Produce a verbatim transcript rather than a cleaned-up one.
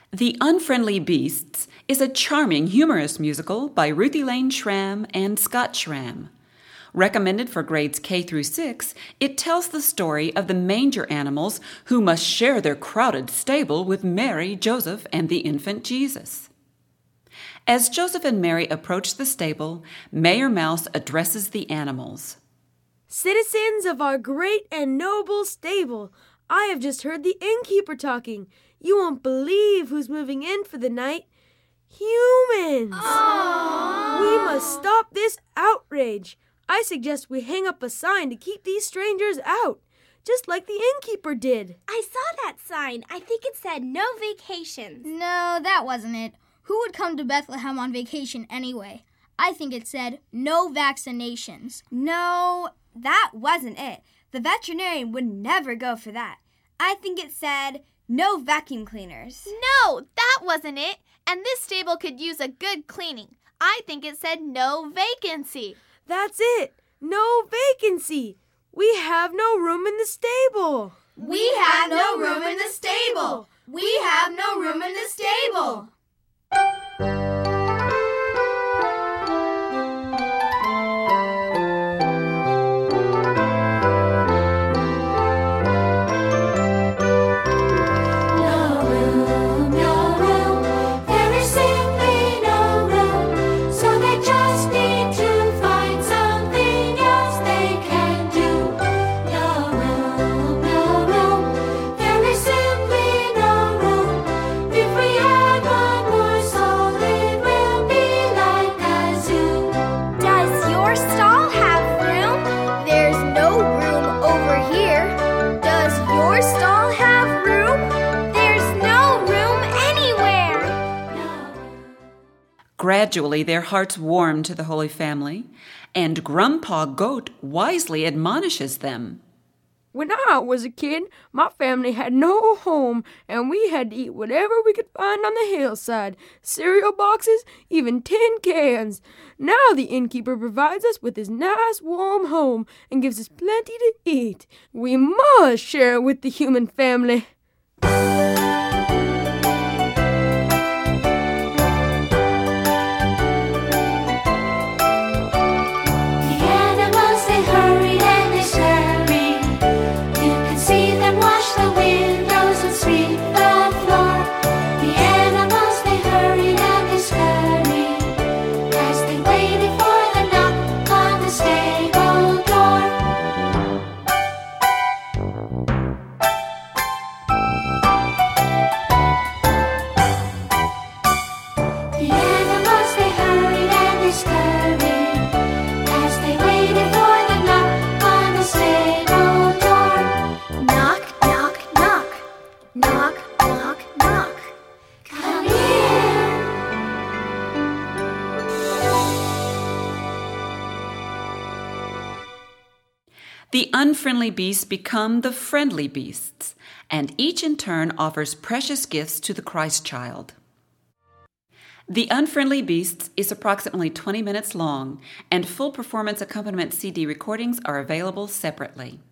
The Unfriendly Beasts is a charming, humorous musical by Ruthie Lane Schramm and Scott Schramm. Recommended for grades K through six, it tells the story of the manger animals who must share their crowded stable with Mary, Joseph, and the infant Jesus. As Joseph and Mary approach the stable, Mayor Mouse addresses the animals. "Citizens of our great and noble stable, I have just heard the innkeeper talking. You won't believe who's moving in for the night. Humans! Aww. We must stop this outrage. I suggest we hang up a sign to keep these strangers out, just like the innkeeper did." I saw that sign. I think it said no vacations. No, that wasn't it. Who would come to Bethlehem on vacation anyway? I think it said no vaccinations. No, that wasn't it. The veterinarian would never go for that. I think it said no vacuum cleaners. No, that wasn't it. And this stable could use a good cleaning. I think it said no vacancy. That's it. No vacancy. We have no room in the stable. We have no room in the stable. We have no room in the stable. Gradually, their hearts warm to the Holy Family, and Grandpa Goat wisely admonishes them. "When I was a kid, my family had no home, and we had to eat whatever we could find on the hillside, cereal boxes, even tin cans. Now the innkeeper provides us with his nice warm home and gives us plenty to eat. We must share it with the human family." The unfriendly beasts become the friendly beasts, and each in turn offers precious gifts to the Christ child. The Unfriendly Beasts is approximately twenty minutes long, and full performance accompaniment C D recordings are available separately.